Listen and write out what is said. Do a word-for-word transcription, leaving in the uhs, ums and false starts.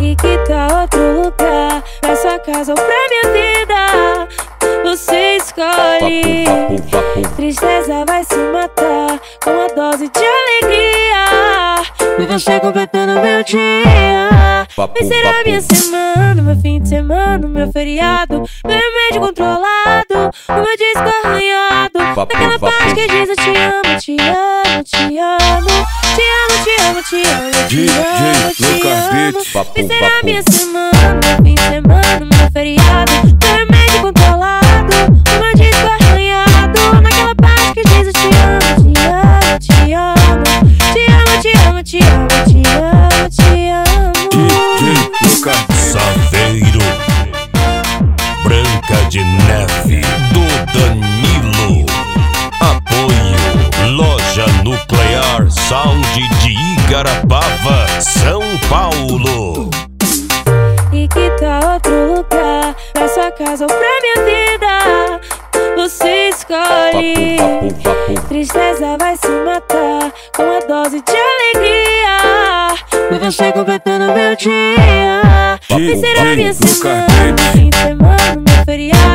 E que tal outro lugar? Pra sua casa ou pra minha vida? Você escolhe. Tristeza vai se matar com uma dose de alegria. E você completando meu dia. Vai ser a minha semana, meu fim de semana, meu feriado, meu remédio controlado, o meu disco arranhado. Naquela parte que diz eu te amo, te amo, te amo. Te amo, te amo, te amo, te amo, te amo. Vai ser a minha semana, meu fim de semana, meu feriado, meu remédio controlado, o meu disco arranhado. Naquela parte que diz eu te amo, te amo, te amo. Te amo, te amo, te amo, te amo, te amo. Saveiro, Branca de Neve, do Danilo. Apoio Loja Nuclear Sound de Igarapava, São Paulo. E que tal outro lugar? Pra sua casa ou pra minha vida? Você escolhe. Tristeza vai se matar com uma dose de alegria. E você completando meu dia. Vai ser a minha semana, meu fim de semana, meu feriado.